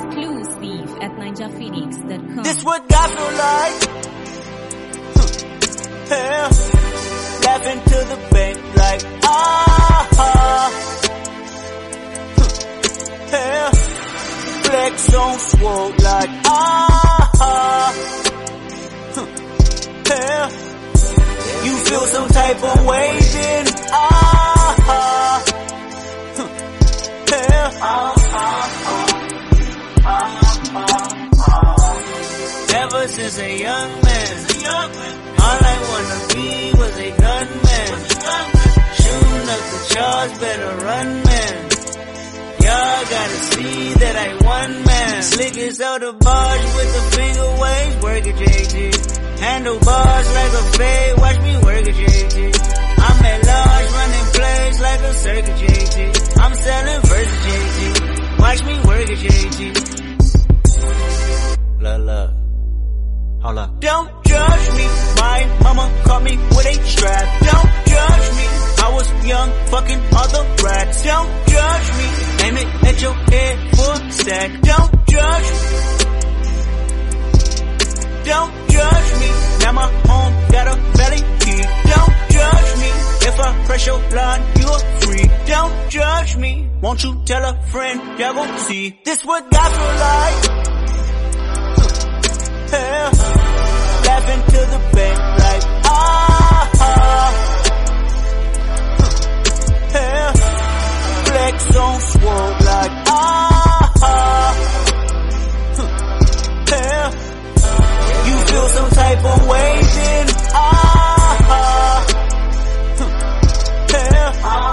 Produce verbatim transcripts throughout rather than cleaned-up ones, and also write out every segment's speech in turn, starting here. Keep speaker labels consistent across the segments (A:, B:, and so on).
A: Exclusive at ninja phoenix dot com.
B: This what God feel like. Yeah. Laughing to the bank like ah. Yeah. Flex on swole like ah. Yeah. You feel some type of way then ah. Yeah. Ever since a young man, all I wanna be was a gunman. Shooting up the charge, better run, man. Y'all gotta see that I won, man. Slickest out the bars with the finger waves, work it J T. Handlebars like a fade, watch me work it J T. I'm at large, running plays like a circuit J T. I'm selling versus J T. Watch me work it J T. Love, love. Hold up. Don't judge me. My mama caught me with a strap. Don't judge me. I was young, fucking other rats. Don't judge me. Aim it at your head for a stack. Don't judge me. Don't judge me. Now my home got a belly key. Don't judge me. If I press your line, you're free. Don't judge me. Won't you tell a friend, y'all gon' see. This what God feel like. Yeah. Laughing to the bank like ah. Yeah. Flex on swole like ah. Yeah. You feel some type of way then ah. Yeah.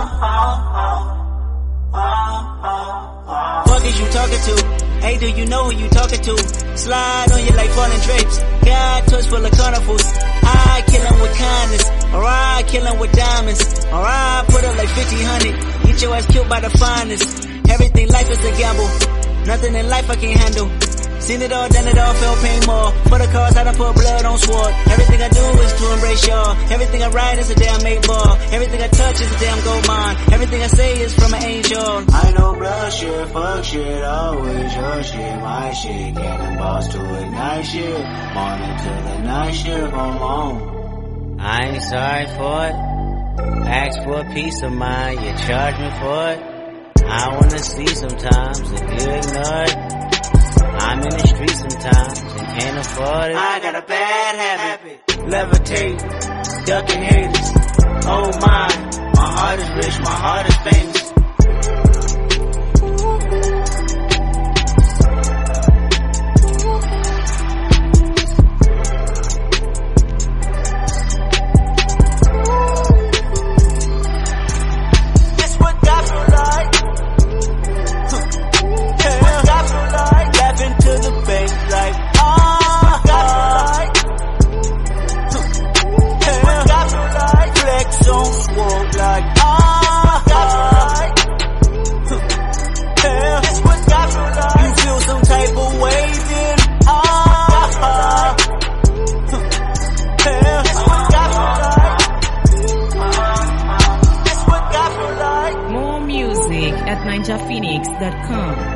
B: Fuck is you talking to? Hey, do you know who you talking to? Slide on you like falling drapes. God touch full of carnivals. I kill him with kindness. Or I kill him with diamonds. Or I put up like fifty hundred. Get your ass killed by the finest. Everything life is a gamble. Nothing in life I can't handle. Seen it all, done it all, felt pain more. For the cause, I done put blood on sword. Everything I do is to embrace y'all. Everything I write is a damn eight ball. Everything I touch is a damn gold mine. Everything I say is from an angel. I know blood shit, fuck shit, always your shit, my shit. Getting boss to ignite shit. Morning to the night shift, I'm on. I ain't sorry for it. Ask for a piece of mind, you charge me for it. I wanna see sometimes, if you ignore it. I'm in the street sometimes and can't afford it. I got a bad habit. Levitate, ducking haters. Oh my, my heart is rich, my heart is famous.
A: More music at ninja phoenix dot com.